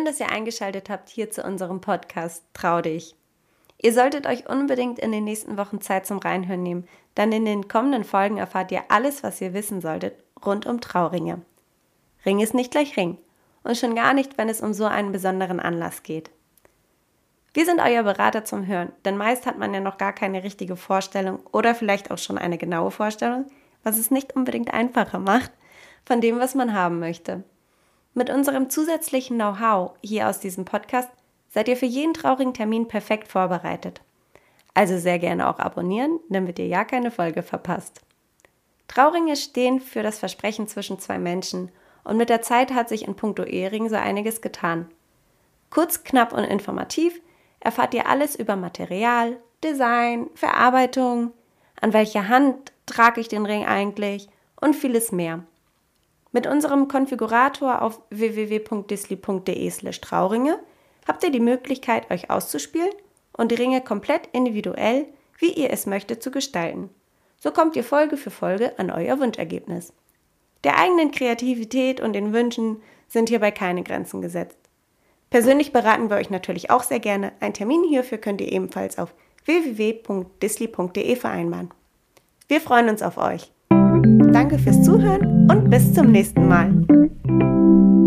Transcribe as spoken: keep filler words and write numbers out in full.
Schön, dass ihr eingeschaltet habt hier zu unserem Podcast Trau dich. Ihr solltet euch unbedingt in den nächsten Wochen Zeit zum Reinhören nehmen, denn in den kommenden Folgen erfahrt ihr alles, was ihr wissen solltet, rund um Trauringe. Ring ist nicht gleich Ring und schon gar nicht, wenn es um so einen besonderen Anlass geht. Wir sind euer Berater zum Hören, denn meist hat man ja noch gar keine richtige Vorstellung oder vielleicht auch schon eine genaue Vorstellung, was es nicht unbedingt einfacher macht, von dem, was man haben möchte. Mit unserem zusätzlichen Know-how hier aus diesem Podcast seid ihr für jeden traurigen Termin perfekt vorbereitet. Also sehr gerne auch abonnieren, damit ihr ja keine Folge verpasst. Trauringe stehen für das Versprechen zwischen zwei Menschen und mit der Zeit hat sich in puncto Ehering so einiges getan. Kurz, knapp und informativ erfahrt ihr alles über Material, Design, Verarbeitung, an welcher Hand trage ich den Ring eigentlich und vieles mehr. Mit unserem Konfigurator auf w w w punkt disli punkt de slash trauringe habt ihr die Möglichkeit, euch auszuspielen und die Ringe komplett individuell, wie ihr es möchtet, zu gestalten. So kommt ihr Folge für Folge an euer Wunschergebnis. Der eigenen Kreativität und den Wünschen sind hierbei keine Grenzen gesetzt. Persönlich beraten wir euch natürlich auch sehr gerne. Ein Termin hierfür könnt ihr ebenfalls auf w w w punkt disli punkt de vereinbaren. Wir freuen uns auf euch. Danke fürs Zuhören und bis zum nächsten Mal.